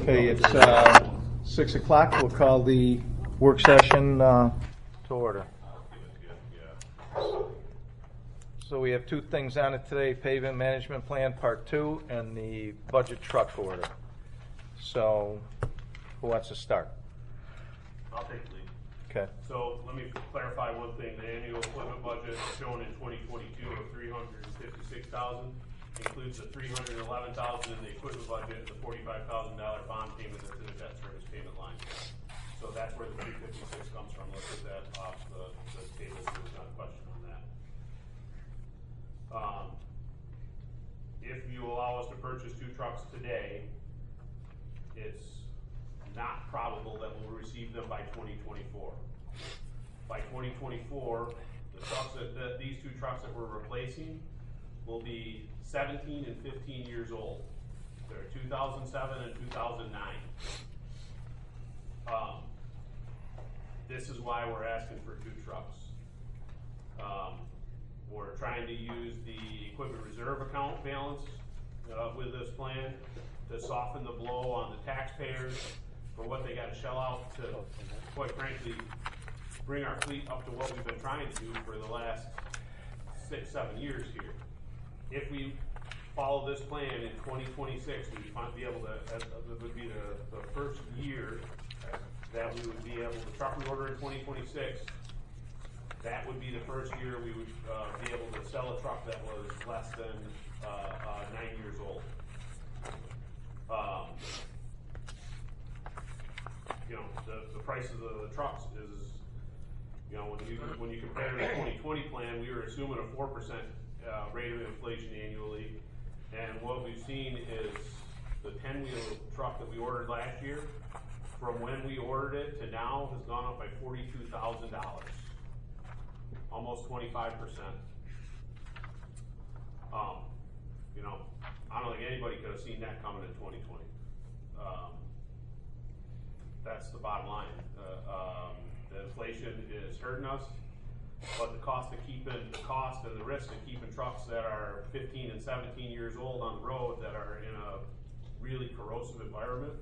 Okay, it's 6 o'clock. We'll call the work session to order. So we have two things on it today, pavement management plan part 2 and the budget truck order. So who wants to start? I'll take the lead. Okay. So let me clarify one thing. The annual equipment budget shown in 2022 of $356,000 includes the $311,000 in the equipment budget and the $45,000 bond payment that's in the debt service payment line. So that's where the 356 comes from. Let's get that off the table so there's not a question on that. If you allow us to purchase 2 trucks today, it's not probable that we'll receive them by 2024. By 2024, the trucks these 2 trucks that we're replacing will be 17 and 15 years old. They're 2007 and 2009. This is why we're asking for 2 trucks. We're trying to use the equipment reserve account balance with this plan to soften the blow on the taxpayers for what they got to shell out to, quite frankly, bring our fleet up to what we've been trying to do for the last 6-7 years here. If we follow this plan in 2026, we'd be able to, it would be the first year that we would be able, the truck we order in 2026, that would be the first year we would be able to sell a truck that was less than 9 years old. You know, the prices of the trucks is, you know, when you compare the 2020 plan, we were assuming a 4% rate of inflation annually, and what we've seen is the 10-wheel truck that we ordered last year, from when we ordered it to now, has gone up by $42,000, almost 25%. You know, I don't think anybody could have seen that coming in 2020. That's the bottom line. The inflation is hurting us, but the cost and the risk of keeping trucks that are 15 and 17 years old on the road that are in a really corrosive environment,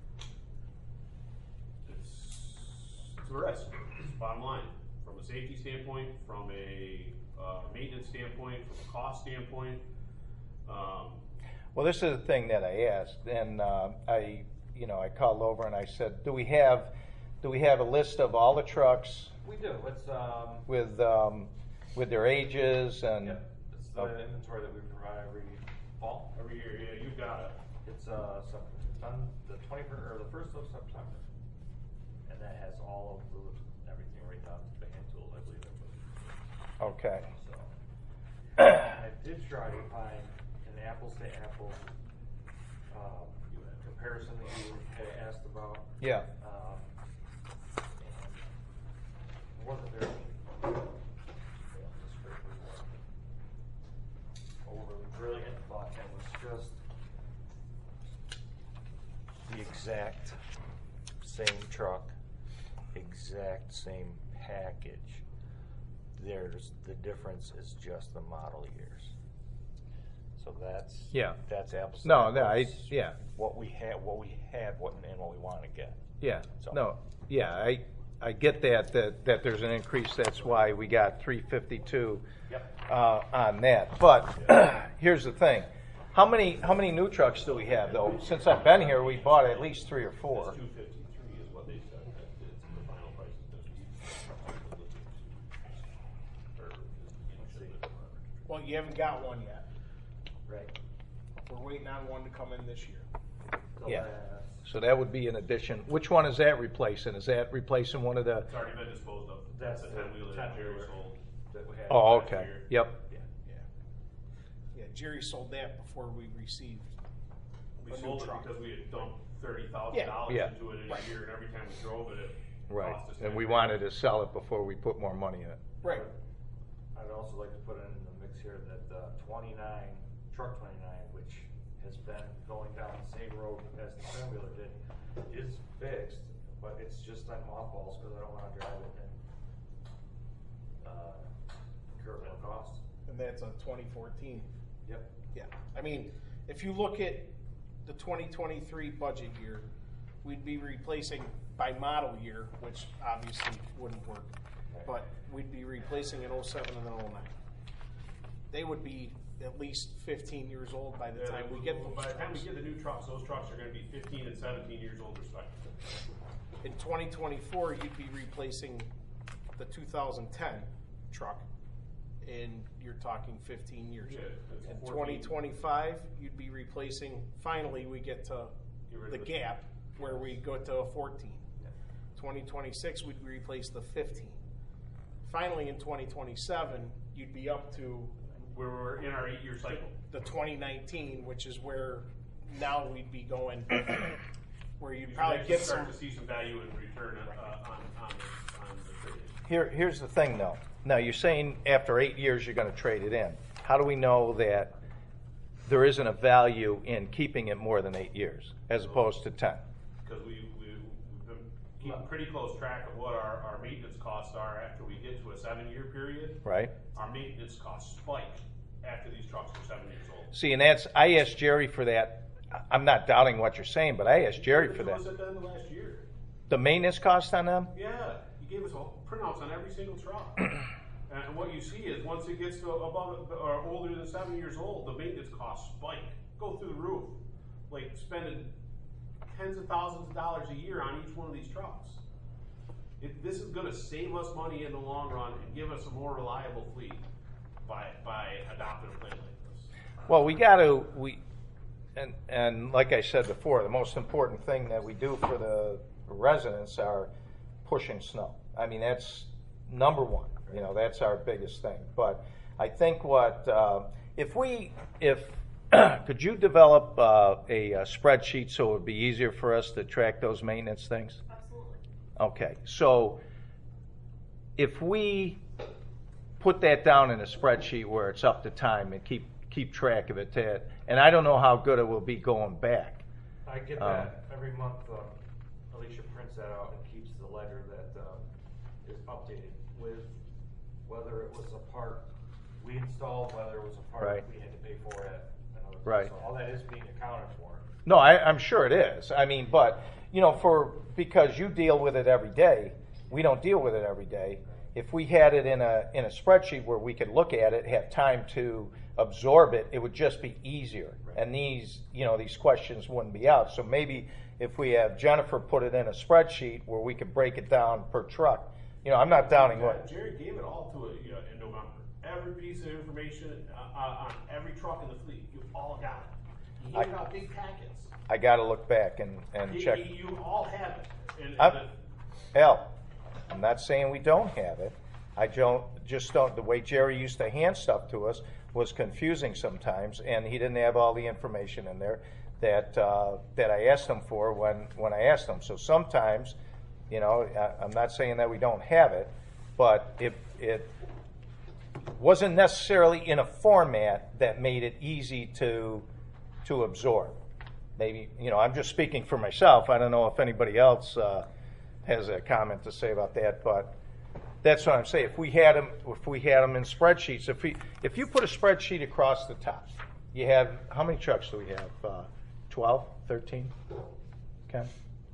it's a risk. It's the bottom line. From a safety standpoint, from a maintenance standpoint, from a cost standpoint. Well, this is the thing that I asked, and I called over and I said, do we have a list of all the trucks? We do. It's with their ages and. Yep. It's the inventory that we provide every fall. Every year, yeah, you got it. It's on the 21st or the 1st of September, and that has all of everything right down to the hand tools, I believe. Okay. So I did try to find an apples to apples comparison that you had asked about. Yeah. It wasn't very overly brilliant, but it was just the exact same truck, exact same package. The difference is just the model years. So that's apples to apples. What we had, and what we want to get. Yeah. So. No. Yeah. I get that there's an increase. That's why we got 352 on that. But here's the thing: how many new trucks do we have though? Since I've been here, we bought at least 3 or 4. 253 is what they said. It's the final price. Well, you haven't got one yet. Right. We're waiting on one to come in this year. Yeah. So that would be an addition. Which one is that replacing? Is that replacing one of the? It's already been disposed of. That's the 10-wheeler that Jerry sold. That we had Oh, last okay. year. Yep. Yeah, Jerry sold that before we received We a new sold it truck. because we had dumped $30,000 Yeah. into it in a year, and every time we drove it, Right. cost us And we $10,000. wanted to sell it before we put more money in it. Right. I'd also like to put in the mix here that truck 29, which has been going down the same road as the 10-wheeler did, is fixed, but it's just on mothballs because I don't want to drive it and incur real costs. And that's a 2014. Yep. Yeah. I mean, if you look at the 2023 budget year, we'd be replacing by model year, which obviously wouldn't work, but we'd be replacing an 07 and an 09. They would be at least 15 years old by the time we get those By the time we trucks. get the new trucks, those trucks are gonna be 15 and 17 years old respectively. In 2024, you'd be replacing the 2010 truck, and you're talking 15 years. Yeah, that's In 14. 2025, you'd be replacing, finally, we get to Get rid the of the- gap where we go to a 14. 2026, we'd replace the 15. Finally, in 2027, you'd be up to Where we're in our 8-year cycle. the 2019, which is where now we'd be going, where you'd You probably should get start some. to see some value in return on the trade. Here's the thing, though. Now, you're saying after 8 years you're going to trade it in. How do we know that there isn't a value in keeping it more than 8 years as opposed to 10? Because we've been keeping pretty close track of what our maintenance costs are after we get to a 7-year period. Right? Our maintenance costs spike after these trucks are 7 years old. See, and I asked Jerry for that. I'm not doubting what you're saying, but I asked Jerry for It that. was at the end of last year. The maintenance cost on them? Yeah, he gave us all printouts on every single truck. And what you see is once it gets to above or older than 7 years old, the maintenance costs spike, go through the roof. Like spending tens of thousands of dollars a year on each one of these trucks. This is going to save us money in the long run and give us a more reliable fleet by adopting a plan like this. Well, and like I said before, the most important thing that we do for the residents are pushing snow. I mean, that's number one. You know, that's our biggest thing. But I think could you develop a spreadsheet so it would be easier for us to track those maintenance things? Absolutely. Okay, so if we put that down in a spreadsheet where it's up to time and keep track of it, and I don't know how good it will be going back. I get that every month. Alicia prints that out and keeps the ledger that is updated with whether it was a part we installed, whether it was a part Right. we had to pay for at another place. Right. So all that is being accounted for. No, I'm sure it is. I mean, but you know, because you deal with it every day, we don't deal with it every day. If we had it in a spreadsheet where we could look at it, have time to absorb it, it would just be easier. Right. And these questions wouldn't be out. So maybe if we have Jennifer put it in a spreadsheet where we could break it down per truck. You know, I'm not doubting what. Jerry gave it all to it in November. Every piece of information on every truck in the fleet, you all got it. He gave out big packets. I got to look back and check. You all have it. Hell, I'm not saying we don't have it. I just don't. The way Jerry used to hand stuff to us was confusing sometimes, and he didn't have all the information in there that I asked him for when I asked him. So sometimes, you know, I'm not saying that we don't have it, but it wasn't necessarily in a format that made it easy to absorb. Maybe, you know, I'm just speaking for myself. I don't know if anybody else has a comment to say about that, but that's what I'm saying. If we had them in spreadsheets, if you put a spreadsheet across the top, you have, how many trucks do we have? 12, 13? Ken?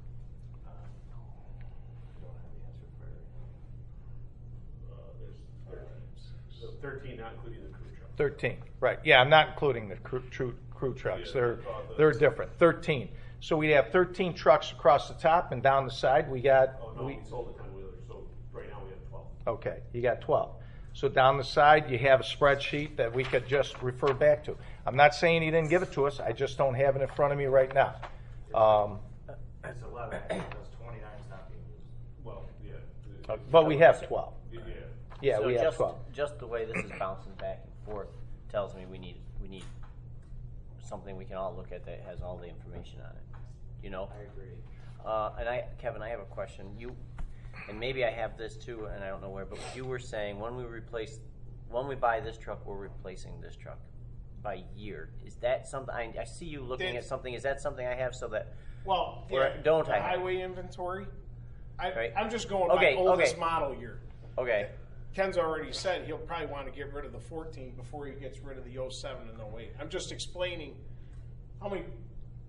There's 13, not including the crew truck. 13, right. Yeah, I'm not including the crew trucks. Yeah, They're different. 13. So we have 13 trucks across the top, and down the side we got. Oh, no, we sold the 10-wheelers, so right now we have 12. Okay, you got 12. So down the side you have a spreadsheet that we could just refer back to. I'm not saying he didn't give it to us. I just don't have it in front of me right now. It's 11 because 29 is not being used. Well, yeah. But we have 12. Yeah. Yeah, So we have just, 12. just the way this is bouncing back and forth tells me we need something we can all look at that has all the information on it. You know? I agree. Kevin, I have a question. And maybe I have this too, and I don't know where, but you were saying when we buy this truck, we're replacing this truck by year. Is that something? I see you looking at something. Is that something I have so that? Well, Or yeah, don't the I have- highway inventory. Right. I'm just going Okay, by oldest okay. model year. Okay. Ken's already said he'll probably want to get rid of the 14 before he gets rid of the 07 and 08. I'm just explaining how many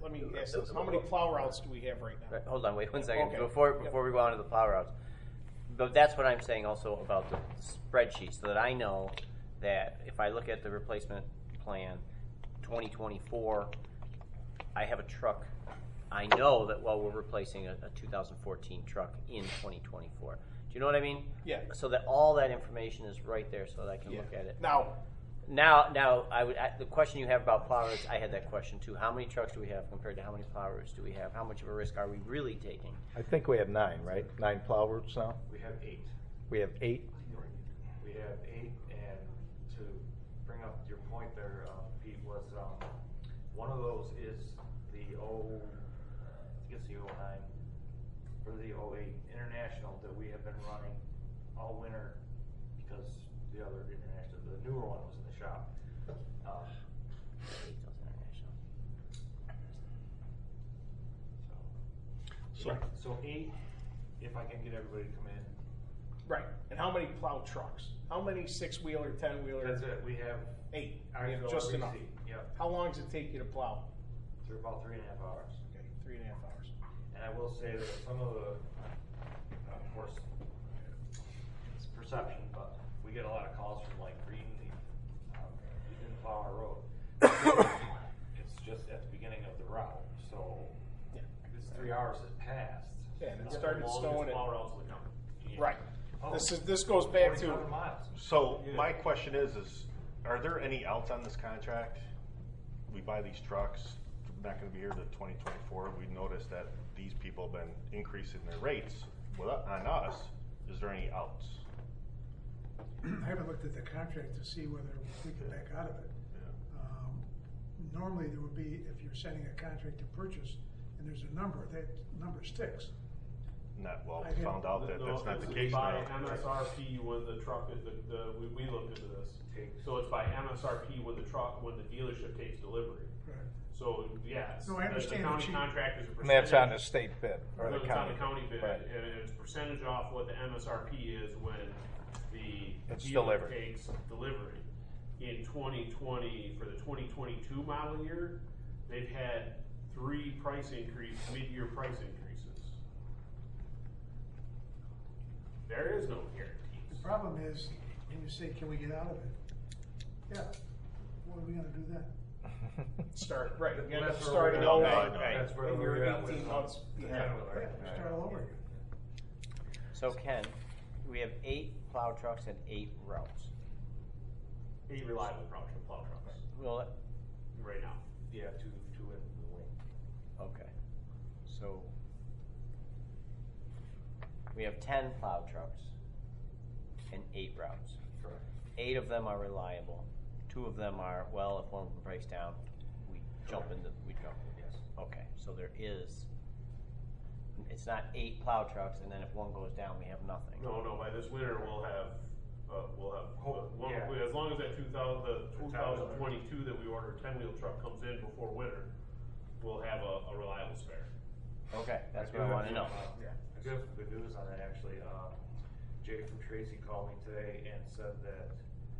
let me ask this, how many plow routes do we have right now? Right, hold on, wait 1 second. Okay. Before we go on to the plow routes. But that's what I'm saying also about the spreadsheet, so that I know that if I look at the replacement plan, 2024, I have a truck. I know that we're replacing a 2014 truck in 2024. Do you know what I mean? Yeah. So that all that information is right there, so that I can Yeah. look at it. Now, The question you have about plow routes, I had that question too. How many trucks do we have compared to how many plow routes do we have? How much of a risk are we really taking? I think we have 9, right? 9 plow routes now? We have 8. We have 8? We have 8, and to bring up your point there, Pete, was one of those is the I think it's the 09 or the 08 International that we have been running all winter because the other International, the newer one was in the shop. So 8, if I can get everybody to come in. right, and how many plow trucks? How many 6-wheeler, 10-wheeler? That's it. We have 8. I We have fill just every enough. seat. Yep. How long does it take you to plow? Through about 3.5 hours. Okay, 3.5 hours. And I will say that some of the, of course, it's perception, but we get a lot of calls from like Green Leaf. We didn't plow our road. It's just at the beginning of the route, so Yeah. this 3 hours has passed. Yeah, and it That's started the longest snowing. plow routes in the county. Yeah. Right. Oh, This goes back to, 4,700 miles. So my question is are there any outs on this contract? We buy these trucks, not gonna be here to 2024. We noticed that these people have been increasing their rates on us. Is there any outs? I haven't looked at the contract to see whether we can back out of it. Normally, there would be, if you're sending a contract to purchase, and there's a number, that number sticks. Not, well, I we didn't- found out that that's not the it's case by now. MSRP when the truck, we looked into this. So it's by MSRP when the dealership takes delivery. Right. So, yes. No, I understand The that county you- contract is a And percentage. that's on the state bid, or the It's county. on the county bid, Right. and it's percentage off what the MSRP is when the It's dealer delivered. takes delivery. In 2020, for the 2022 model year, they've had 3 mid-year price increases. There is no The guarantees. problem is, when you say, can we get out of it? Yeah, what are we gonna do then? start, right, you gotta That's where start we're it at. all No, over. no, that's where And we're you're at with 18 months the behind. 10-wheeler. Yeah, start all over again. So Ken, we have 8 plow trucks and 8 routes. 8 reliable plow trucks Well, right now. Yeah, two in the wing. okay. So we have 10 plow trucks and 8 routes. Correct. 8 of them are reliable. 2 of them are, well, if one of them breaks down, we jump. Yes. Okay, so there is, it's not 8 plow trucks and then if one goes down, we have nothing. No, by this winter, we'll have, Yeah. as long as that 2022 that we ordered 10-wheel truck comes in before winter, we'll have a reliable spare. Okay, that's what I want to know. I do have some good news on that, actually. Jay from Tracy called me today and said that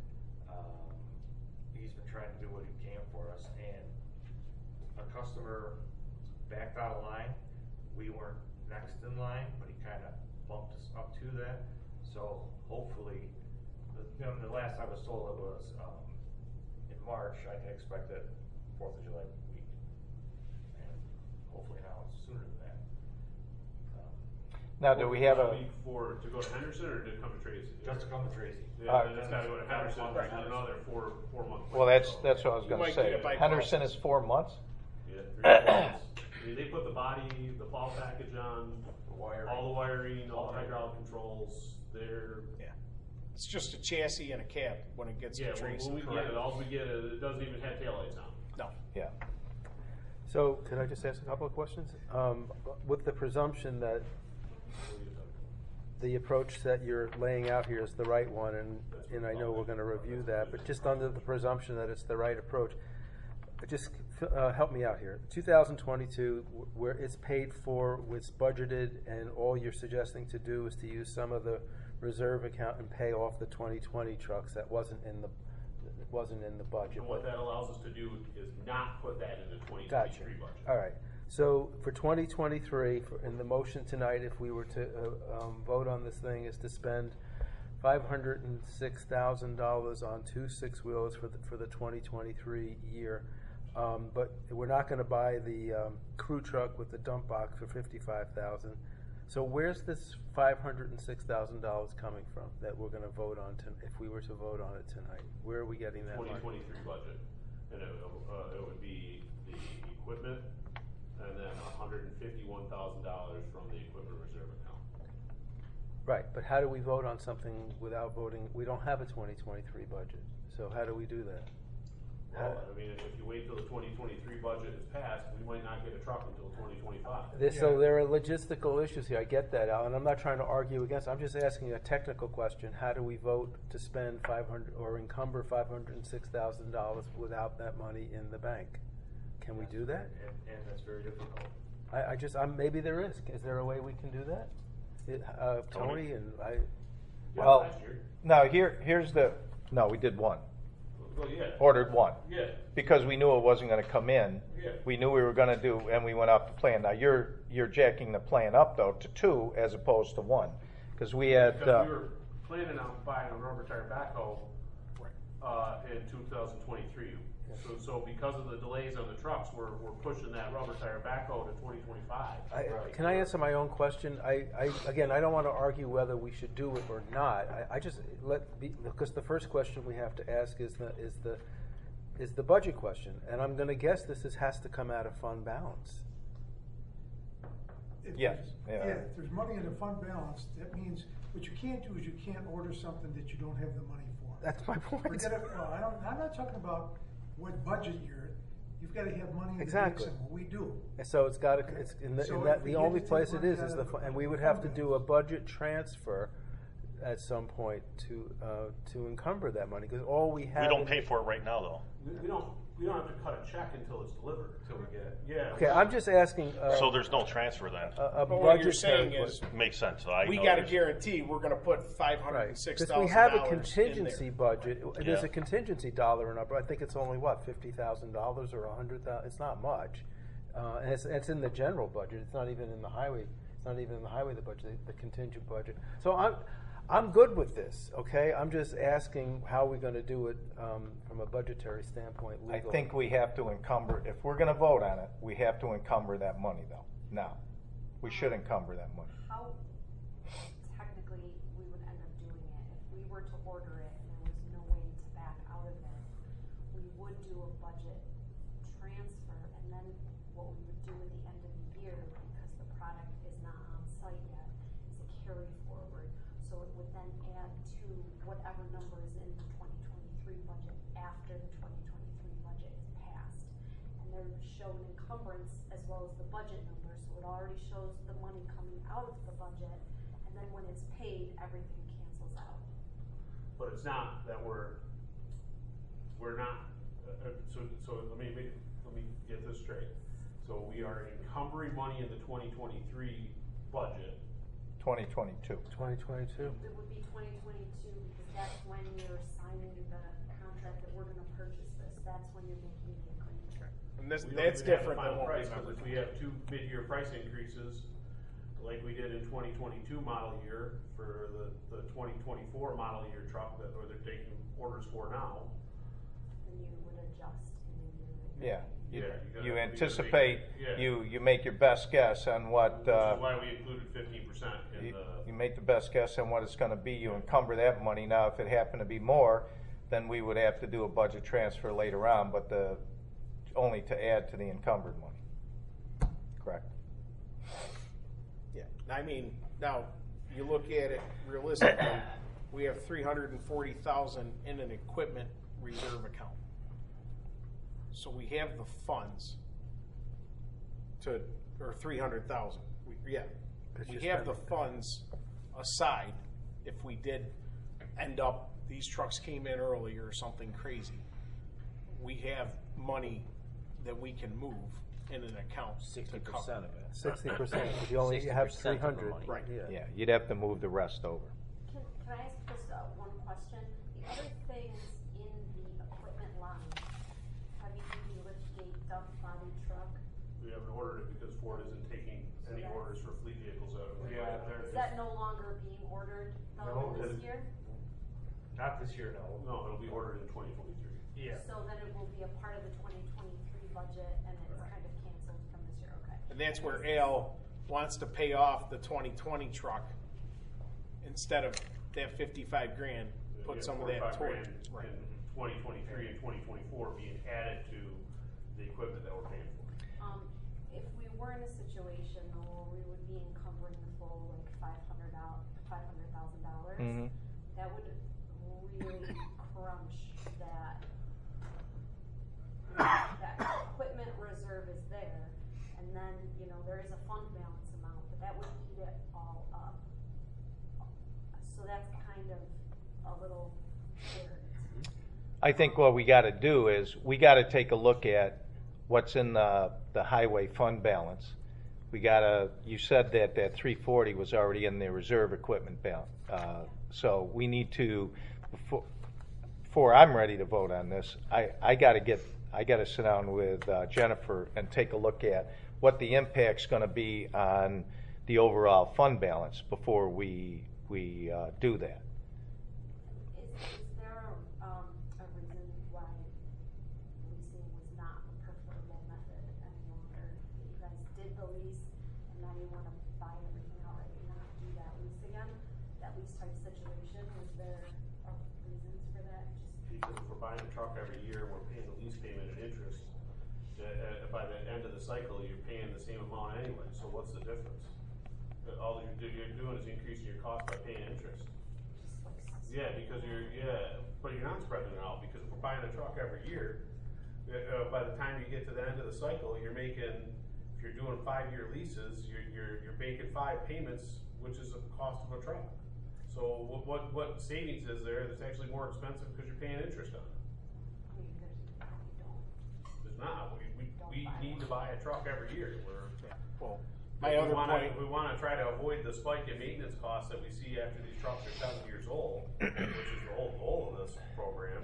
he's been trying to do what he can for us, and a customer backed out of line. We weren't next in line, but he kind of bumped us up to that. So hopefully, the last I was told it was in March. I can expect it 4th of July week, and hopefully now it's sooner than that. Now, do we have a, week to go to Henderson or to come to Tracy? Just to come to Tracy. Yeah, then it's gotta go to Henderson, which is another four month. well, that's what I was You gonna might get say. it by Henderson process. is 4 months? Yeah, 3 months. I mean, they put the body, the plow package on, all the wiring, all the hydraulic controls, they're, Yeah. It's just a chassis and a cab when it gets yeah, to Tracy. when we get it, all we get is, it doesn't even have taillights on. No. Yeah. So, can I just ask a couple of questions? With the presumption that the approach that you're laying out here is the right one, and I know we're going to review that, but just under the presumption that it's the right approach, just help me out here. 2022, where it's paid for, it's budgeted, and all you're suggesting to do is to use some of the reserve account and pay off the 2020 trucks that wasn't in the wasn't in the budget. And what but- that allows us to do is not put that in the Gotcha. 2023 budget. All right. So for 2023, in the motion tonight, if we were to vote on this thing, is to spend $506,000 on 2 6-wheelers for the 2023 year. But we're not going to buy the crew truck with the dump box for $55,000. So where's this $506,000 coming from that we're going to vote on if we were to vote on it tonight? Where are we getting that money? 2023 budget, and it would be the equipment, and then $151,000 from the equipment reserve account. Right, but how do we vote on something without voting? We don't have a 2023 budget, so how do we do that? Well, I mean, if you wait till the 2023 budget is passed, we might not get a truck until 2025. So there are logistical issues here. I get that, Al, and I'm not trying to argue against. I'm just asking a technical question. How do we vote to spend encumber $506,000 without that money in the bank? Can we do that? And that's very difficult. Maybe there is. Is there a way we can do that? Tony and I. Well, last year. now no, we did one. Well, yeah. Ordered one. Yeah. Because we knew it wasn't going to come in. Yeah. We knew we were going to do, and we went off the plan. Now you're jacking the plan up though to 2 as opposed to 1, because we had. Because we were planning on buying a rubber tire backhoe in 2023. So because of the delays on the trucks, we're pushing that rubber tire backhoe to 2025. Can I answer my own question? Again, I don't want to argue whether we should do it or not. Because the first question we have to ask is the budget question, and I'm going to guess this has to come out of fund balance. Yes. Yeah. If there's money in the fund balance, that means, what you can't do is you can't order something that you don't have the money for. That's my point. I'm not talking about what budget year. You've got to have money in Exactly. the bank somewhere. We do. So it's got to. It's So if we the had only to take place it money is out the of the and we would fund have to do a budget transfer at some point to encumber that money, because all we have. We don't pay for it right now, though. We don't have to cut a check until it's delivered. Until we get it. Yeah. Okay, I'm just asking. So there's no transfer then. A But what you're budgetary saying is, Makes sense. we got to guarantee we're going to put $506,000 because we have a in contingency there. budget. There's Yeah. a contingency dollar number. I think it's only $50,000 or $100,000. It's not much, and it's in the general budget. It's not even in the highway. It's not even in the highway the contingent budget. So I'm good with this. Okay, I'm just asking how we're going to do it from a budgetary standpoint. I Legally. think we have to encumber. If we're going to vote on it, we have to encumber that money though. Now, we should encumber that money. How technically we would end up doing it, if we were to order it and there was no way to back out of it, we would do a budget transfer, and then what we would do at the end of the year, because the product is not on site yet, is a carry forward. So it would then add to whatever number is in the 2023 budget after the 2023 budget is passed. And they're shown encumbrance as well as the budget number, so it already shows the money coming out of the budget, and then when it's paid, everything cancels out. But it's not that we're not. So let me get this straight. So we are encumbering money in the 2023 budget. 2022. 2022. It would be 2022, because that's when you're signing the contract that we're gonna purchase this, that's when you're making the agreement. And We don't that's even have the different than final what price, we because if we have 2 mid-year price increases, like we did in 2022 model year for the 2024 model year truck that they're taking orders for now. Then you would adjust in the year. Yeah. Yeah, you You gotta anticipate. make it- yeah. You make your best guess on what. Which is why we included 15% in You the. make the best guess on what it's going to be. You encumber that money. Now, if it happened to be more, then we would have to do a budget transfer later on, but only to add to the encumbered money. Correct. Yeah, I mean, now, you look at it realistically, we have $340,000 in an equipment reserve account. So we have the funds or $300,000, we have the funds aside if we did end up, these trucks came in early or something crazy. We have money that we can move in an account. 60% of it. 60%, because you only have 60% of the 300. money. Right. Yeah, you'd have to move the rest over. Can I ask just one question? The other things in the Ford isn't taking any that's- orders for fleet vehicles out of. Yeah, they're Is that no longer being ordered No, though this the- year? Not this year, no. No, it'll be ordered in 2023. Yeah. So then it will be a part of the 2023 budget and it's kind of canceled from this year, okay? And that's where Al wants to pay off the 2020 truck instead of that 55 grand, put Yeah, some of that 45 toward. grand Right. in 2023 and 2024 being added to the equipment that we're paying for. If we were in a situation though, where we would be encumbering the full like $500,000, Mhm. that would really crunch that. That equipment reserve is there, and then, you know, there is a fund balance amount, but that would eat it all up. So that's kind of a little weird. I think what we gotta do is, we gotta take a look at what's in the highway fund balance. We gotta, you said that 340 was already in the reserve equipment balance. So we need to, before I'm ready to vote on this, I gotta sit down with Jennifer and take a look at what the impact's gonna be on the overall fund balance before we do that. Is there a reason why leasing was not a preferable method any longer? You guys did the lease, and now you wanna buy everything outright and not do that lease again? That lease type situation, was there reasons for that? Because if we're buying a truck every year, we're paying the lease payment and interest. By the end of the cycle, you're paying the same amount anyway, so what's the difference? All you're doing is increasing your cost by paying interest. Just like. Yeah, because but you're not spreading it out, because if we're buying a truck every year, by the time you get to the end of the cycle, you're making, if you're doing 5-year leases, you're making 5 payments, which is the cost of a truck. So what savings is there that's actually more expensive because you're paying interest on it? I mean, you don't. There's not. We need to buy a truck every year. Well, my other point. We wanna try to avoid the spike in maintenance costs that we see after these trucks are 7 years old, which is the whole goal of this program.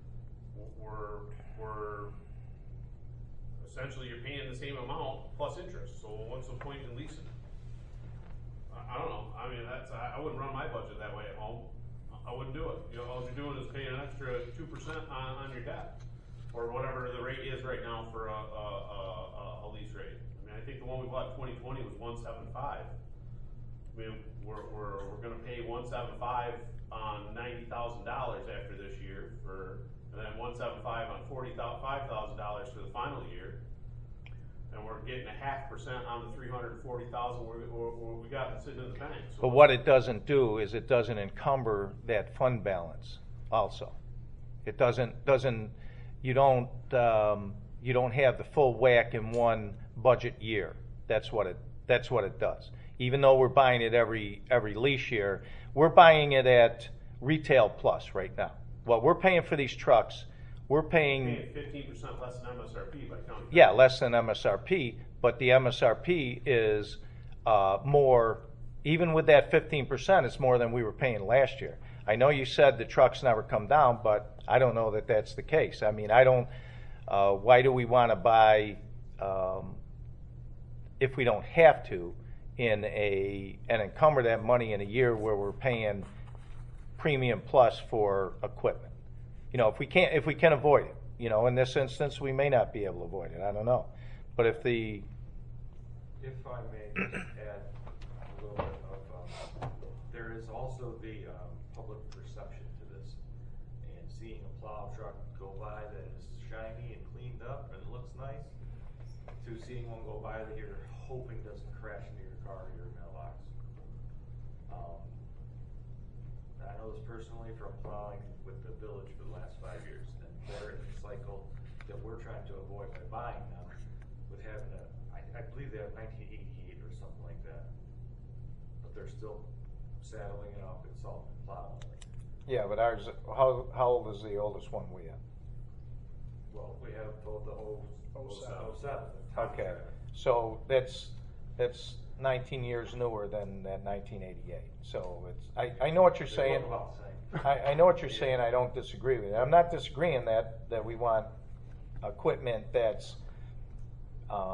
We're essentially, you're paying the same amount plus interest, so what's the point in leasing it? I don't know, I mean, I wouldn't run my budget that way at home. I wouldn't do it. You know, all you're doing is paying an extra 2% on your debt, or whatever the rate is right now for a lease rate. I mean, I think the one we bought in 2020 was 175. I mean, we're gonna pay 175 on $90,000 after this year and then 175 on $45,000 for the final year. And we're getting 0.5% on the 340,000 we got sitting in the bank. So But what it doesn't do is it doesn't encumber that fund balance also. It doesn't, you don't have the full whack in one budget year. That's what it does. Even though we're buying it every lease year, we're buying it at retail plus right now. What we're paying for these trucks, we're paying 15% less than MSRP by county. Yeah, less than MSRP, but the MSRP is more, even with that 15%, it's more than we were paying last year. I know you said the trucks never come down, but I don't know that that's the case. I mean, why do we want to buy, if we don't have to, and encumber that money in a year where we're paying premium plus for equipment? You know, if we can avoid it, you know, in this instance, we may not be able to avoid it. I don't know. But if I may just add a little bit of, there is also the public perception to this. And seeing a plow truck go by that is shiny and cleaned up and it looks nice, to seeing one go by that you're hoping doesn't crash into your car or your mailbox. I know this personally from plowing with the village for the last 5 years, and they're in the cycle that we're trying to avoid by buying them, with having I believe they have 1988 or something like that, but they're still saddling it up and salt and plowing. yeah, but ours, how old is the oldest one we have? Well, we have both the 07. Okay, so that's 19 years newer than that 1988. So I know what you're saying. I know what you're saying. I don't disagree with it. I'm not disagreeing that we want equipment that's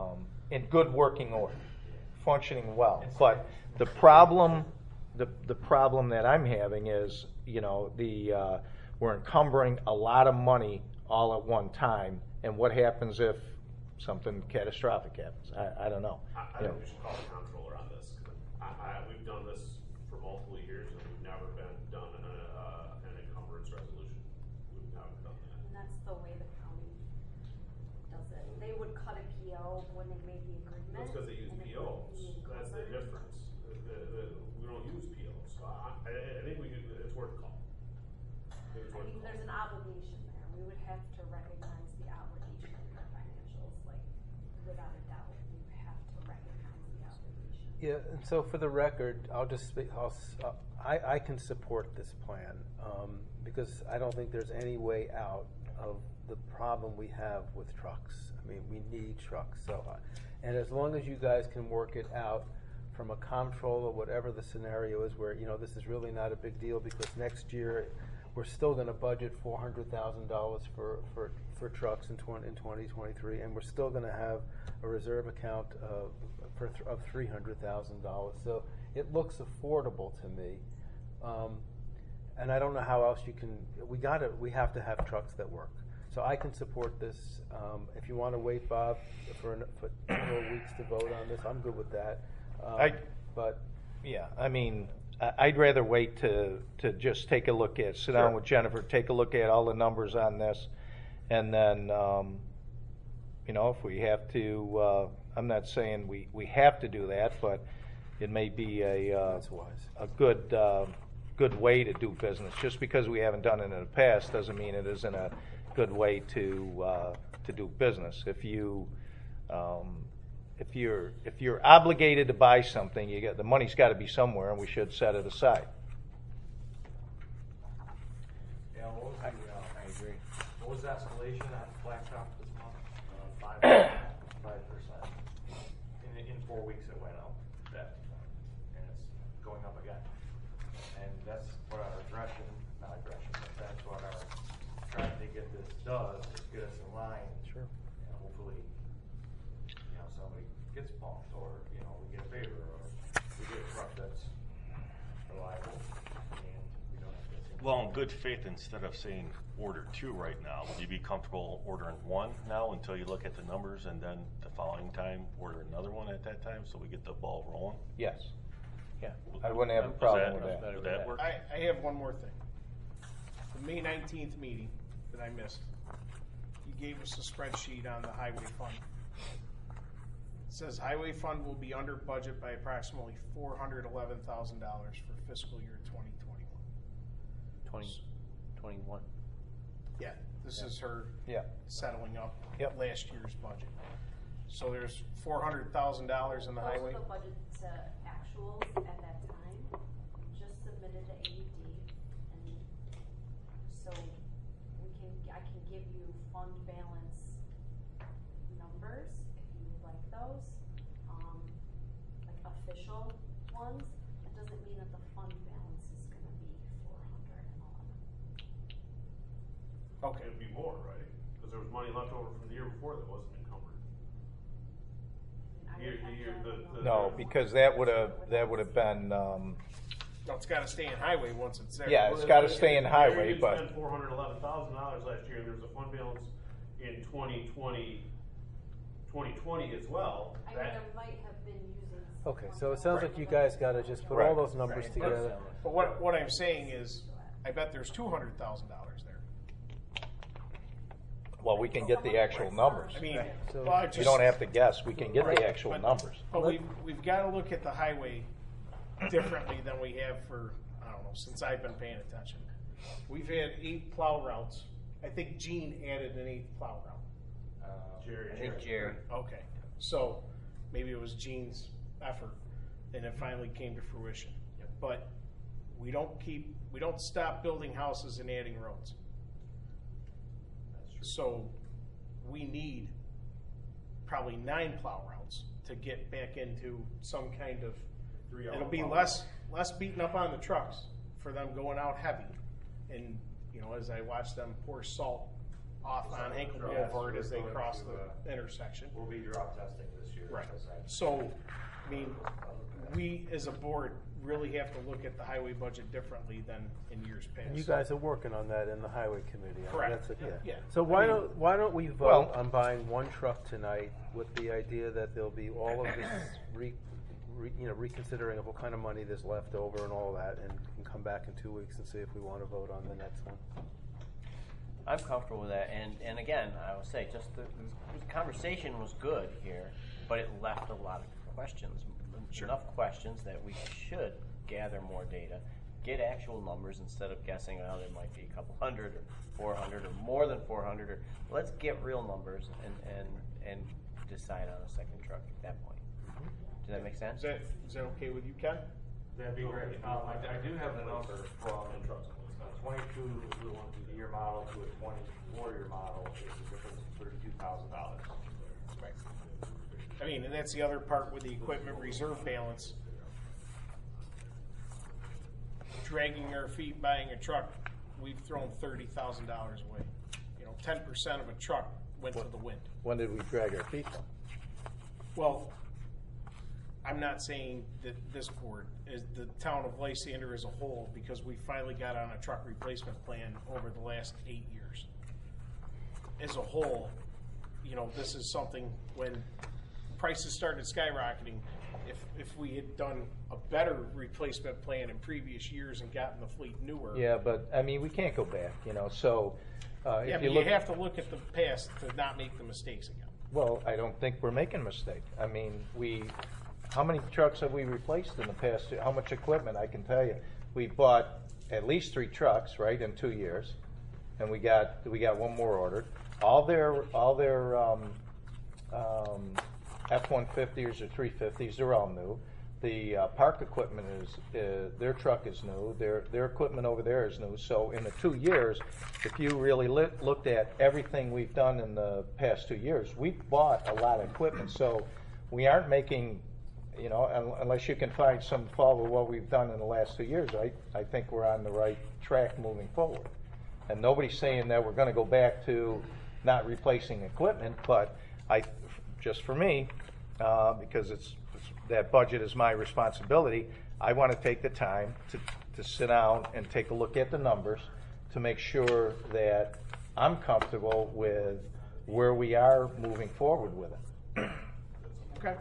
in good working order, functioning well. But the problem that I'm having is, we're encumbering a lot of money all at one time, and what happens if something catastrophic happens? I don't know. I think we should call the comptroller on this. We've done this for multiple years, and we've never done an encumbrance resolution. We've never done that. And that's the way the county does it. They would cut a PO when they made the agreement. That's because they use and it PO. would be That's the encumbered. difference. We don't use PO, so I think it's worth a call. I mean, there's an obligation there. We would have to recognize the obligation in our financials, like, without a doubt. We have to recognize the obligation. Yeah, and so for the record, I'll just speak, I can support this plan, because I don't think there's any way out of the problem we have with trucks. I mean, we need trucks, so, and as long as you guys can work it out from a comptroller, whatever the scenario is, where, this is really not a big deal, because next year, we're still gonna budget $400,000 for trucks in 2023, and we're still gonna have a reserve account of $300,000. So it looks affordable to me. And I don't know how else you can, we have to have trucks that work. So I can support this. If you wanna wait, Bob, for 2 more weeks to vote on this, I'm good with that. But Yeah, I mean, I'd rather wait to just take a look at, sit down with Jennifer, take a look at all the numbers on this, and then, if we have to, I'm not saying we have to do that, but it may be that's wise. a good way to do business. Just because we haven't done it in the past doesn't mean it isn't a good way to do business. If you're obligated to buy something, the money's got to be somewhere, and we should set it aside. Yeah, what was I agree. what was the escalation on Blacktop this month? 5%. In 4 weeks it went up, and it's going up again. And that's what our but that's what our trying to get this does, is get us in line. Sure. And hopefully, somebody gets pumped, or, we get a favor, or we get a truck that's reliable, and we don't have to. Well, in good faith, instead of saying order 2 right now, would you be comfortable ordering 1 now until you look at the numbers, and then the following time order another one at that time, so we get the ball rolling? Yes. Yeah, I wouldn't have a problem with Does that. Would that work? I have one more thing. The May 19th meeting that I missed, you gave us a spreadsheet on the highway fund. It says highway fund will be under budget by approximately $411,000 for fiscal year 2021. 2021. Yeah, this is her Yeah. settling up Yep. last year's budget. So there's $400,000 in the highway. Most of the budget to actuals at that time, just submitted to AED, and so I can give you fund balance numbers if you would like those, like official ones. It doesn't mean that the fund balance is gonna be 411. Okay. It'd be more, right? Because there was money left over from the year before that wasn't encumbered. I would Year- have the year- to have the- them. No, because that would have been, No, it's gotta stay in highway once it's there. Yeah, it's gotta stay in highway, You but- spent $411,000 last year, and there was a fund balance in 2020 as well. I mean, That- I might have been using. Okay, so it sounds like you guys gotta just put all Right. those numbers Right. together. But what I'm saying is, I bet there's $200,000 there. well, we can get the actual numbers. I mean, So- well, I just. You don't have to guess, we can get Right, the actual but- numbers. But we've gotta look at the highway differently than we have for, I don't know, since I've been paying attention. We've had 8 plow routes. I think Gene added an 8th plow route. Jerry. I think Jerry. Okay, so maybe it was Gene's effort, and it finally came to fruition. But we don't stop building houses and adding roads. So we need probably 9 plow routes to get back into some kind of, it'll be less beaten up on the trucks for them going out heavy. And, as I watch them pour salt off on Hinkle Yes, Boulevard as they we're going cross to, the intersection. We'll be drop testing this year. Right. as I- So, I mean, we as a board really have to look at the highway budget differently than in years past. And you guys are working on that in the highway committee. I mean, Correct. that's it, Yeah. So I mean- why don't we vote Well- on buying one truck tonight with the idea that there'll be all of this reconsidering of what kind of money there's left over and all that, and can come back in 2 weeks and see if we want to vote on the next one. I'm comfortable with that, and again, I will say, just the conversation was good here, but it left a lot of questions, enough questions that we should gather more data, get actual numbers instead of guessing, oh, there might be a couple hundred or 400 or more than 400, or let's get real numbers and decide on a second truck at that point. Does that make sense? Is that okay with you, Ken? That'd be great. I do have the number from 22 year model to a 24-year model. It's a difference of $32,000. Right. I mean, and that's the other part with the equipment reserve balance. Dragging our feet buying a truck, we've thrown $30,000 away. 10% of a truck went to the wind. When did we drag our feet? Well, I'm not saying that this board, is the town of Lysander as a whole, because we finally got on a truck replacement plan over the last 8 years. As a whole, this is something when prices started skyrocketing, if we had done a better replacement plan in previous years and gotten the fleet newer. Yeah, but I mean, we can't go back, so Yeah, if but you you look. have to look at the past to not make the mistakes again. Well, I don't think we're making a mistake. I mean, how many trucks have we replaced in the past? How much equipment? I can tell you, we bought at least 3 trucks, right, in 2 years, and we got one more ordered. All their F-150s or 350s, they're all new. The park equipment their truck is new. Their equipment over there is new. So in the 2 years, if you really looked at everything we've done in the past 2 years, we've bought a lot of equipment. So we aren't making, unless you can find some fault with what we've done in the last 2 years, I think we're on the right track moving forward. And nobody's saying that we're going to go back to not replacing equipment, but just for me, because that budget is my responsibility, I want to take the time to sit down and take a look at the numbers to make sure that I'm comfortable with where we are moving forward with it. Okay.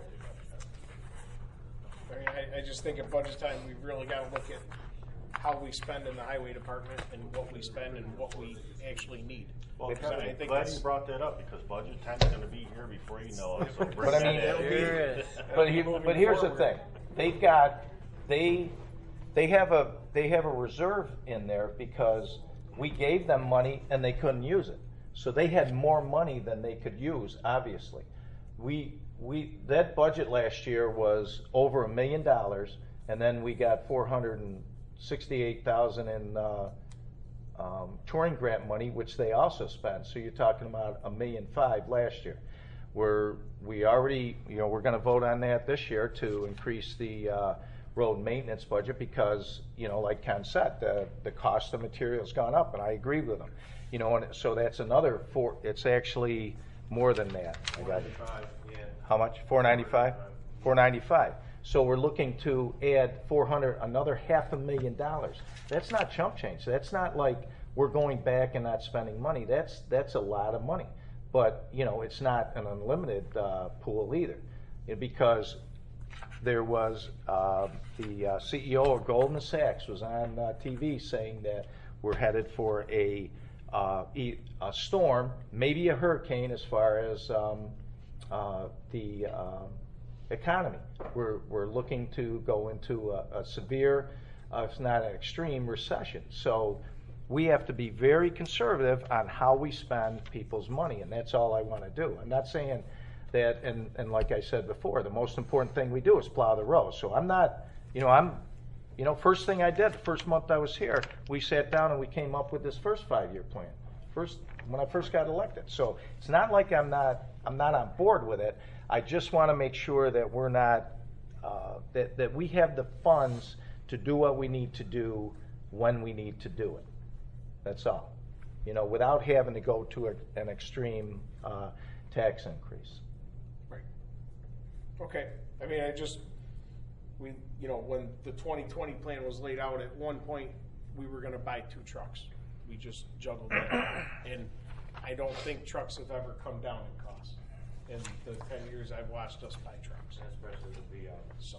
I just think at budget time, we've really got to look at how we spend in the highway department and what we spend and what we actually need. Well, Because Kevin, I I'm think glad that's- you brought that up because budget time is going to be here before you know it. So bring But I that mean, in. but here's the thing: they have a reserve in there because we gave them money and they couldn't use it, so they had more money than they could use. Obviously, that budget last year was over $1 million, and then we got $468,000 in touring grant money, which they also spent. So you're talking about $1.5 million last year. We already, we're going to vote on that this year to increase the road maintenance budget because, like Ken said, the cost of materials gone up, and I agree with him. And so that's another it's actually more than that. I got it. How much? $495. $495. So we're looking to add another $500,000. That's not chump change. That's not like we're going back and not spending money. That's a lot of money. But it's not an unlimited pool either, because there was the CEO of Goldman Sachs was on TV saying that we're headed for a storm, maybe a hurricane as far as the economy. We're looking to go into a severe, if not an extreme, recession. So we have to be very conservative on how we spend people's money, and that's all I want to do. I'm not saying that, and like I said before, the most important thing we do is plow the road. So I'm not, first thing I did, the first month I was here, we sat down and we came up with this first 5-year plan. When I first got elected. So it's not like I'm not on board with it. I just want to make sure that we're not, that we have the funds to do what we need to do when we need to do it. That's all. without having to go to an extreme tax increase. Right. Okay, I mean, when the 2020 plan was laid out, at one point, we were gonna buy 2 trucks. We just juggled that. And I don't think trucks have ever come down in cost in the 10 years I've watched us buy trucks. Especially the VR. So,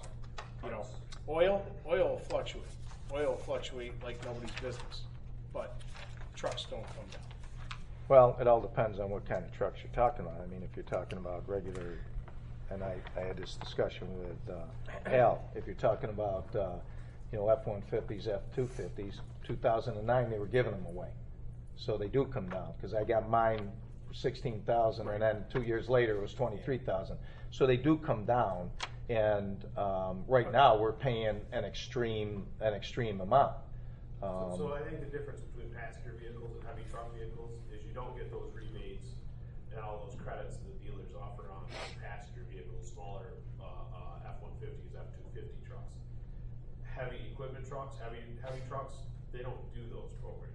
oil will fluctuate. Oil will fluctuate like nobody's business, but trucks don't come down. Well, it all depends on what kind of trucks you're talking about. I mean, if you're talking about regular, and I had this discussion with Al, if you're talking about, F-150s, F-250s, 2009, they were giving them away. So they do come down, because I got mine for 16,000, and then 2 years later, it was 23,000. So they do come down, and right now, we're paying an extreme amount. So I think the difference between passenger vehicles and heavy truck vehicles is you don't get those rebates and all those credits the dealers offer on passenger vehicles, smaller F-150s, F-250 trucks. Heavy equipment trucks, heavy trucks, they don't do those programs.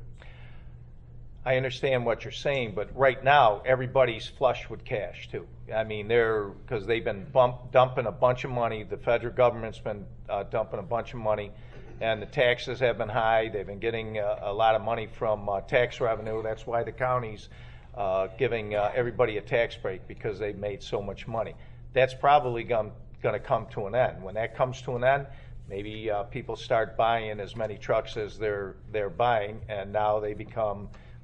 I understand what you're saying, but right now, everybody's flush with cash, too. I mean, because they've been dumping a bunch of money, the federal government's been dumping a bunch of money, and the taxes have been high. They've been getting a lot of money from tax revenue. That's why the county's giving everybody a tax break, because they've made so much money. That's probably going to come to an end. When that comes to an end, maybe people start buying as many trucks as they're buying, and now they become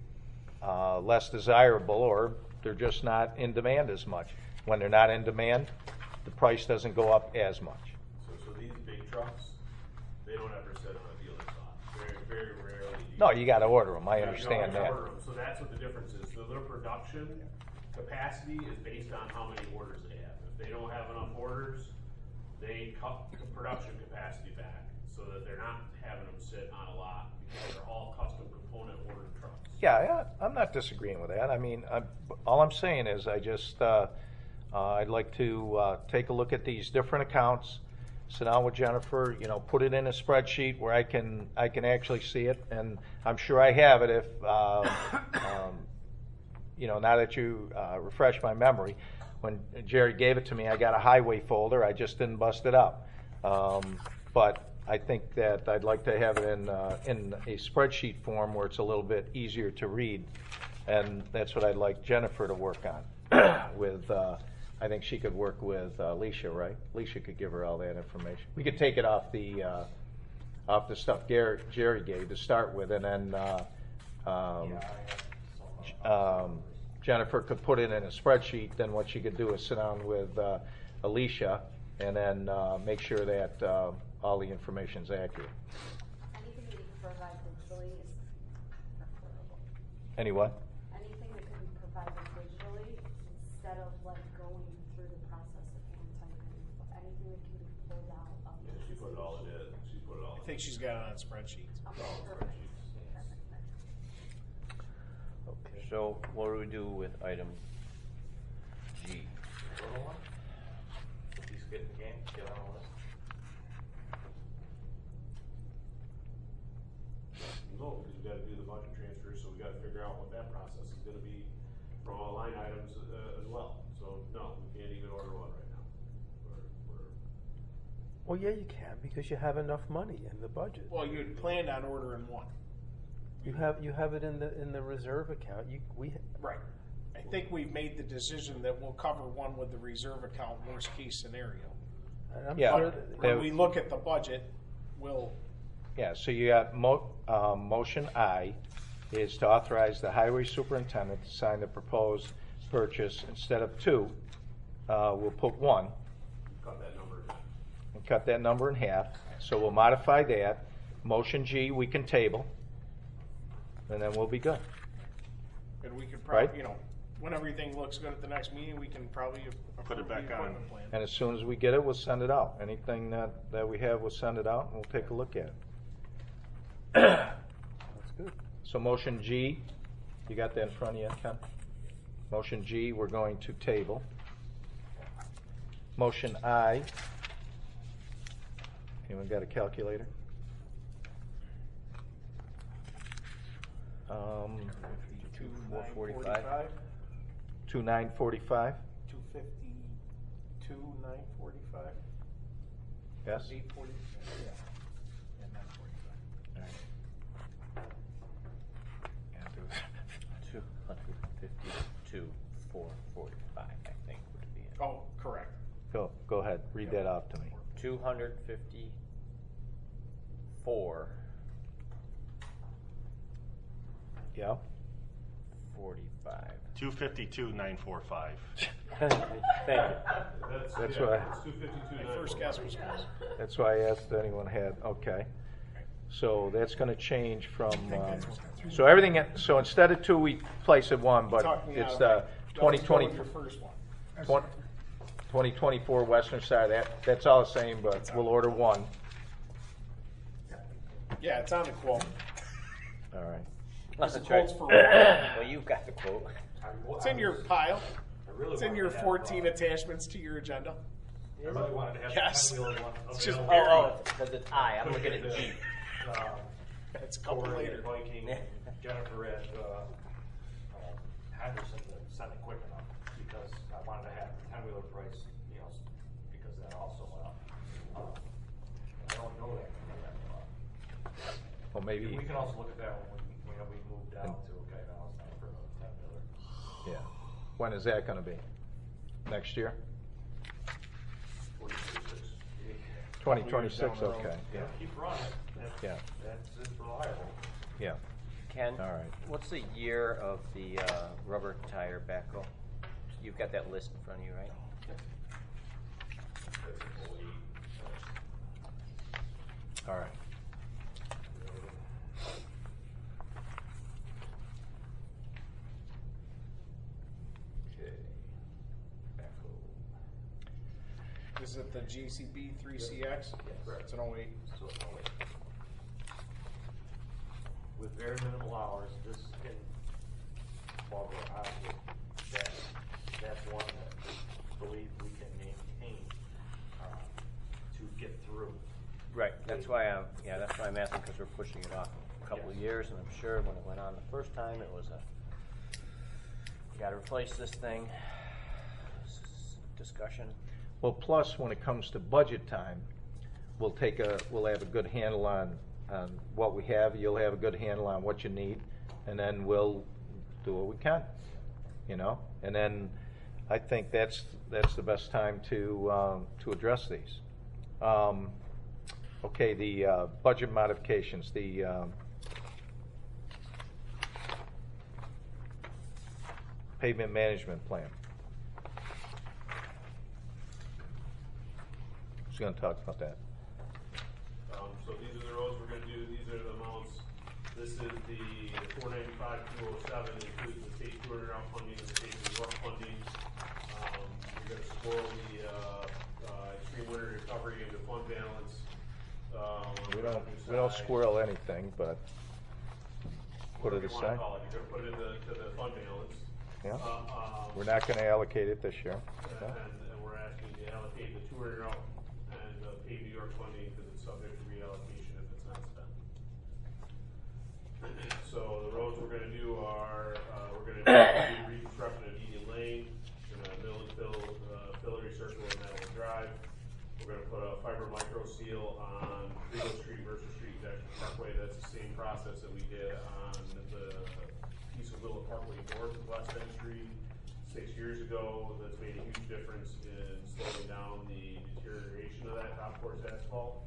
less desirable, or they're just not in demand as much. When they're not in demand, the price doesn't go up as much. So these big trucks, they don't ever sit on a dealer's lot. Very, very rarely. No, you got to order them. I You understand don't that. order 'em. So that's what the difference is. So their production capacity is based on how many orders they have. If they don't have enough orders, they cut the production capacity back so that they're not having them sit on a lot, because they're all custom component ordered trucks. Yeah, I'm not disagreeing with that. I mean, all I'm saying is I'd like to take a look at these different accounts, sit down with Jennifer, put it in a spreadsheet where I can actually see it, and I'm sure I have it if, now that you refresh my memory. When Jerry gave it to me, I got a highway folder. I just didn't bust it out. But I think that I'd like to have it in a spreadsheet form where it's a little bit easier to read, and that's what I'd like Jennifer to work on. With, I think she could work with Alicia, right? Alicia could give her all that information. We could take it off the stuff Jerry gave to start with, and then Jennifer could put it in a spreadsheet. Then what she could do is sit down with Alicia and then make sure that all the information's accurate. Anything that you can provide digitally is preferable. Any what? Anything that can be provided digitally instead of going through the process of hand typing. Anything that can be pulled out of Yeah, she put it all in it. She put it all. I think she's got it on spreadsheets. Okay, all in perfect. spreadsheets. Okay. So what do we do with item G? Please get the game, get on the list. No, because we got to do the budget transfer, so we got to figure out what that process is going to be from all line items as well. So no, we can't even order one right now. Well, yeah, you can, because you have enough money in the budget. Well, you had planned on ordering 1. You have it in the reserve account. Right. I think we've made the decision that we'll cover 1 with the reserve account, worst case scenario. and I'm Yeah. sure When we look at the budget, we'll, Yeah, so you got motion I is to authorize the highway superintendent to sign the proposed purchase. Instead of 2, we'll put 1 Cut that number in half. and cut that number in half. So we'll modify that. Motion G, we can table, and then we'll be good. and we could Right. probably, when everything looks good at the next meeting, we can probably Put it approve back the on. equipment plan. And as soon as we get it, we'll send it out. Anything that we have, we'll send it out, and we'll take a look at it. that's good. So motion G, you got that in front of you, Ken? Motion G, we're going to table. Motion I, anyone got a calculator? $2,945. 2,945? 252,945. Yes? 840. Yeah. Yeah, 945. $252,445, I think would be it. Oh, correct. Go ahead, read that off to me. 254. Yeah? 45. 252,945. Thank you. That's yeah, what it's 252. My first guess was close. That's why I asked if anyone had, okay. So that's gonna change from, so everything, so instead of two, we place at one, but Talk me out it's of the it. Y'all just go 2020, with your first one. 2024 western side, that's all the same, but we'll order one. Yeah, it's on the quote. All right. There's the That's right. quotes for Well, you've got the quote. It's in your pile. I really It's in wanted your to have, 14 attachments to your agenda. I really wanted to have Yes. the 10-wheeler one It's just available. Oh, because it's I. I'm looking at G. It's a couple Corey later. at Viking, and Jennifer at Henderson to send it quick enough, because I wanted to have the 10-wheeler price, you know, because that also went up. I don't know that. Well, maybe, We can also look at that when we move down to, okay, now it's time for another 10-wheeler. yeah. When is that gonna be? Next year? 2026, okay, yeah, Keep running. That's- Yeah. That's reliable. yeah. Ken, All right. what's the year of the rubber tire backhoe? You've got that list in front of you, right? All right. Okay. Backhoe. Is it the JCB 3CX? Correct. It's an 08. So it's only with very minimal hours, this can, while we're out of it, that's one that we believe we can maintain to get through. Right. That's why I'm asking, because we're pushing it off a couple of Yes. years, and I'm sure when it went on the first time, it was you got to replace this thing. Discussion. Well, plus, when it comes to budget time, we'll have a good handle on what we have, you'll have a good handle on what you need, and then we'll do what we can, you know? And then I think that's the best time to address these. Okay, the budget modifications, the pavement management plan. Who's gonna talk about that? So these are the roads we're gonna do, these are the amounts. This is the 495,207, includes the state 200 out funding and the state of New York funding. You're gonna squirrel the, extreme winter recovery into fund balance. On the We revenue don't side. squirrel anything, but put it Whatever you wanna aside. call it. You're gonna put it to the fund balance. Yeah. We're And not gonna allocate it this year. Yeah. we're asking to allocate the 200 out and pay New York funding because it's subject to reallocation if it's not spent. So the roads we're gonna do are, we're gonna do reconstruction of Union Lane, we're gonna mill and fill, Fillery Circle and Meadow Drive. We're gonna put a fiber micro seal on Rigo Street versus Street Protection Parkway. That's the same process that we did on the piece of Willow Parkway north of West End Street 6 years ago. That's made a huge difference in slowing down the deterioration of that top course asphalt.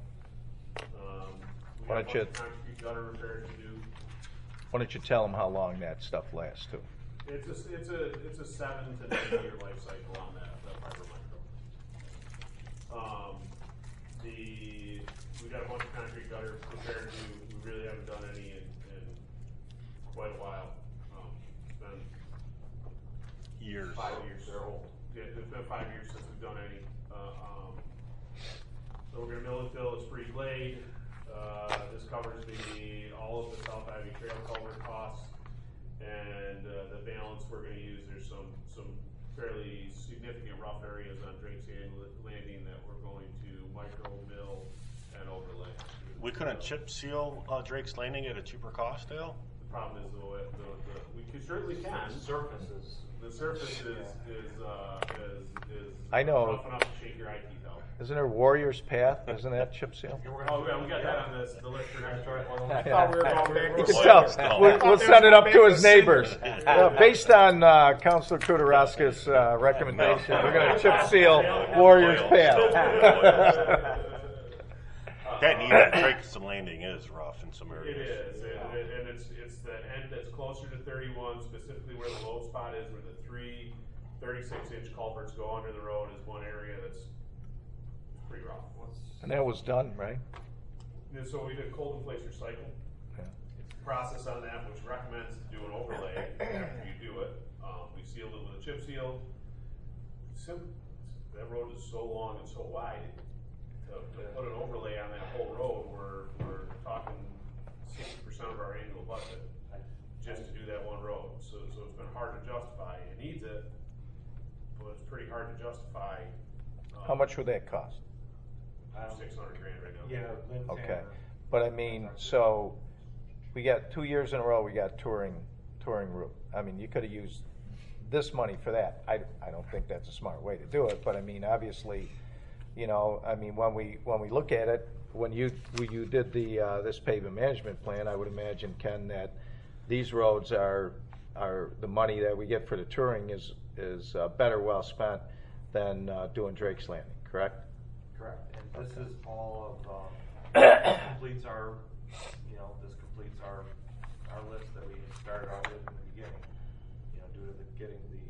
We Why got a don't you- bunch of concrete gutter repairs to do. Why don't you tell them how long that stuff lasts too? It's a 7 to 9 year life cycle on that fiber micro. We got a bunch of concrete gutter repairs to do. We really haven't done any in quite a while. It's been Years. 5 years. Yeah, it's been 5 years since we've done any. So we're gonna mill and fill, it's free blade. This covers all of the South Ivy Trail culvert costs. And the balance we're gonna use, there's some fairly significant rough areas on Drake's Landing that we're going to micro mill and overlay. We couldn't chip seal Drake's Landing at a cheaper cost, Dale? problem is we certainly can. The surface is. The surface is I know. rough enough to shake your eye teeth out. Isn't there Warrior's Path? Isn't that chip seal? Oh, yeah, we got that on the list for next year. I thought we were going You backwards. can tell. We'll send it up to his neighbors. Based on Councilor Kudaraska's recommendation, we're going to chip seal Warrior's Path. That Needham Tricks Landing is rough in some It areas. is, and it's the end that's closer to 31, specifically where the low spot is, where the 3 36-inch culverts go under the road is one area that's pretty rough. And that was done, right? And so we did cold in place recycle. Yeah. It's a process on that which recommends to do an overlay after you do it. We sealed it with a chip seal. That road is so long and so wide. To put an overlay on that whole road, we're talking 60% of our annual budget just to do that one road. So it's been hard to justify. It needs it, but it's pretty hard to justify. How much would that cost? $600,000 right now. Yeah, Lynn Okay, Tanner. but I mean, so we got 2 years in a row. We got touring route. I mean, you could have used this money for that. I don't think that's a smart way to do it. But I mean, obviously, you know, I mean, when we look at it, when you did the this pavement management plan, I would imagine, Ken, that these roads are the money that we get for the touring is better well spent than doing Drake's Landing, correct? Correct, and this is all of, completes our, this completes our list that we started out with in the beginning, due to getting the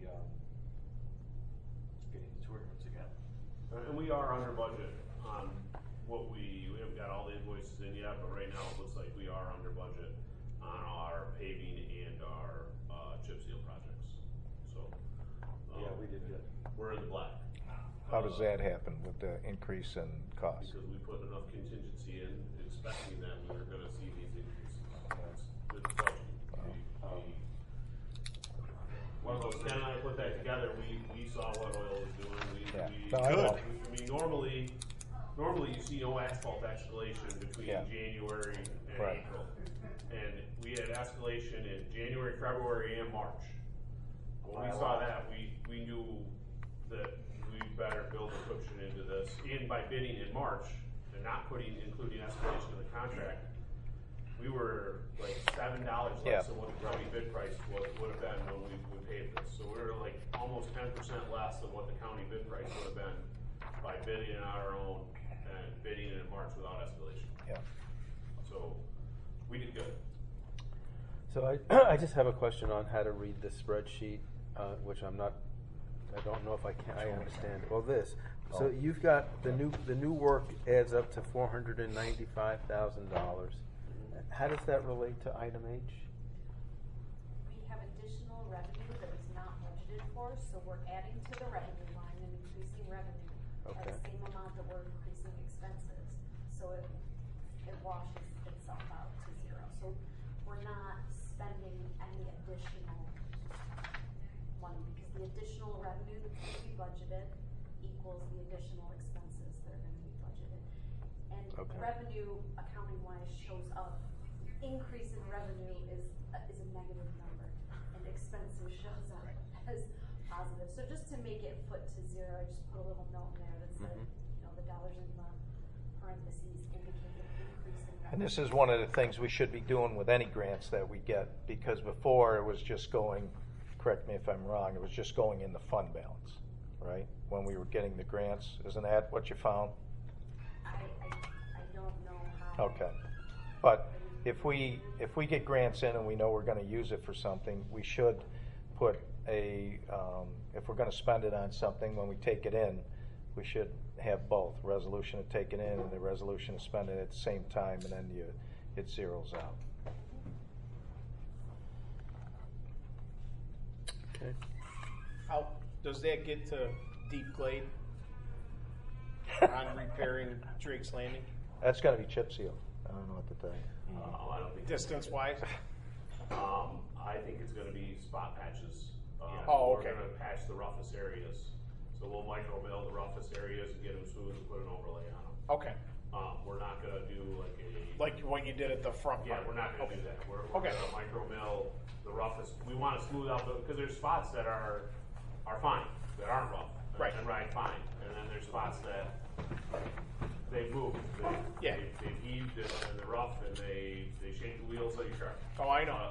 touring routes again. And we are under budget on what we haven't got all the invoices in yet, but right now it looks like we are under budget on our paving and our chip seal projects. So Yeah, we did good. we're in the black. How does that happen with the increase in cost? Because we put enough contingency in, expecting that we were going to see these increases. That's good budget. One of those, Ken and I put that together. We saw what oil was doing. Yeah. We, No, I know. I mean, normally you see no asphalt escalation between Yeah. January and Right. April, and we had escalation in January, February, and March. When we saw that, we knew that we better build a cushion into this. And by bidding in March and not including escalation in the contract, we were like $7 less Yeah. than what the county bid price would have been when we paid this. So we were like almost 10% less than what the county bid price would have been by bidding on our own and bidding in March without escalation. Yeah. So we did good. So I just have a question on how to read this spreadsheet, which I don't know if I understand. Well, this. So you've got the new work adds up to $495,000. How does that relate to item H? We have additional revenue that is not budgeted for, so we're adding to the revenue line and increasing revenue at Okay. the same amount that we're increasing expenses. So it washes itself out to zero. So we're not spending any additional money because the additional revenue that's going to be budgeted equals the additional expenses that are going to be budgeted. And Okay. revenue accounting wise shows up. Increase in revenue is a negative number, and expenses shows up as positive. So just to make it foot to zero, I just put a little note in there that said, the dollars in the parentheses indicate an increase in revenue. And this is one of the things we should be doing with any grants that we get, because before it was just going, correct me if I'm wrong, it was just going in the fund balance, right? When we were getting the grants, isn't that what you found? I don't know how. Okay. But if we get grants in and we know we're going to use it for something, we should put if we're going to spend it on something, when we take it in, we should have both, resolution to take it in and the resolution to spend it at the same time, and then it zeroes out. Okay. How does that get to Deep Glade on repairing Drake's Landing, That's going to be chip seal. I don't know what to tell you. I don't think distance-wise? I think it's going to be spot patches. Oh, okay. We're going to patch the roughest areas. So we'll micro mill the roughest areas and get them smooth and put an overlay on them. Okay. We're not going to do like a like what you did at the front Yeah, part? we're not gonna do that. We're Okay. gonna micro mill the roughest. We wanna smooth out because there's spots that are fine, that aren't rough. Right. And ride fine. And then there's spots that they move. Yeah. They heave in the rough and they shake the wheels of your car. Oh, I know.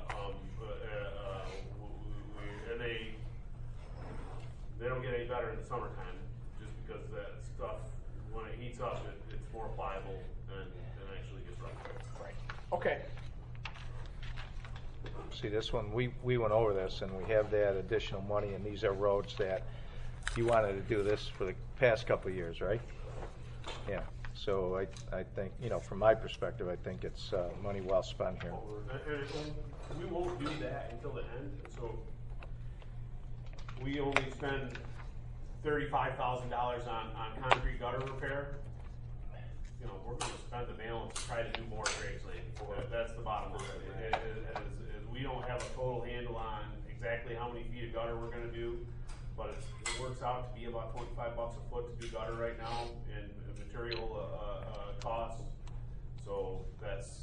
And they don't get any better in the summertime, just because that stuff, when it heats up, it's more pliable and actually gets rough. Right. Okay. See, this one, we went over this, and we have that additional money, and these are roads that you wanted to do this for the past couple of years, right? Yeah, so I think, from my perspective, I think it's money well spent here. We won't do that until the end, so we only spend $35,000 on concrete gutter repair. We're gonna spend the balance to try to do more grade slating. That's the bottom line. We don't have a total handle on exactly how many feet of gutter we're gonna do, but it works out to be about $25 a foot to do gutter right now in material costs. So that's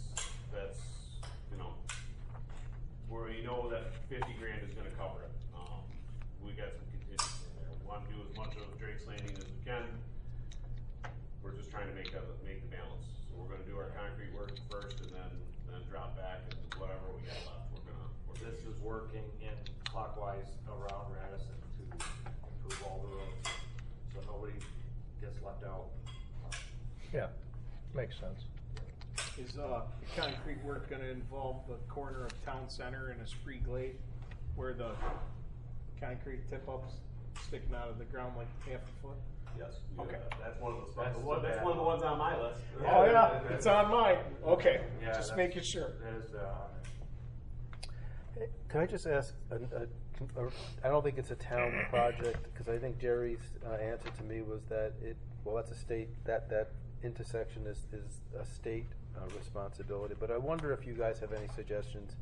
where you know that 50 grand is gonna cover it. We got some contingency in there. We want to do as much of drake slanding as we can. We're just trying to make the balance. So we're going to do our concrete work first, and then drop back, and whatever we got left, we're going to. This is working in clockwise around Radisson to improve all the roads, so nobody gets left out. Yeah, makes sense. Is the concrete work gonna involve the corner of Town Center and Esprit Glade, where the concrete tip-ups sticking out of the ground like half a foot? Yes. Okay. That's one of the That's spots. That's bad one of the ones on my list. Oh, yeah, it's on mine. Okay, Yeah, just that's- making sure. That is, Can I just ask, I don't think it's a town project, because I think Jerry's answer to me was that that's a state, that intersection is a state responsibility, but I wonder if you guys have any suggestions.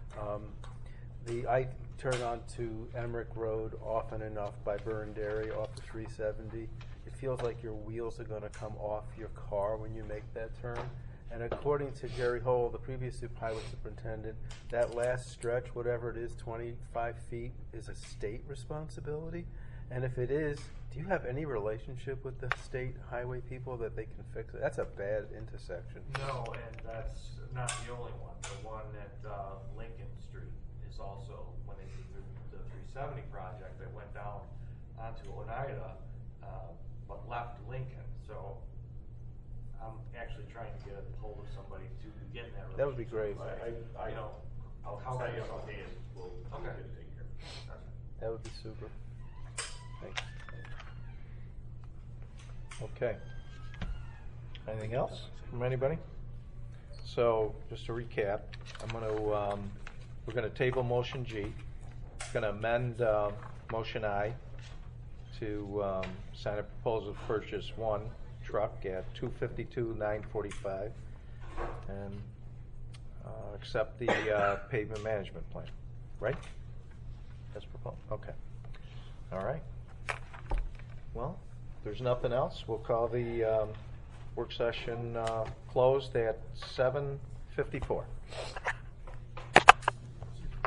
I turn onto Emmerich Road often enough by Burn Dairy off of 370. It feels like your wheels are going to come off your car when you make that turn. And according to Jerry Hole, the previous highway superintendent, that last stretch, whatever it is, 25 feet, is a state responsibility. And if it is, do you have any relationship with the state highway people that they can fix it? That's a bad intersection. no, and that's not the only one. The one at Lincoln Street is also, when they did the 370 project, that went down onto Oneida, but left Lincoln. So I'm actually trying to get a hold of somebody to get in that relationship. That would be great. You know, I'll how tell that you goes. about Dan. We'll Okay. get it taken care of. Gotcha. That would be super. Thanks. Okay. Anything else from anybody? So, just to recap, we're gonna table motion G. Gonna amend, motion I to, sign a proposal to purchase one truck at $252,945 and, accept the, pavement management plan, right? That's proposed, okay. All right. Well, if there's nothing else, we'll call the work session closed at 7:54.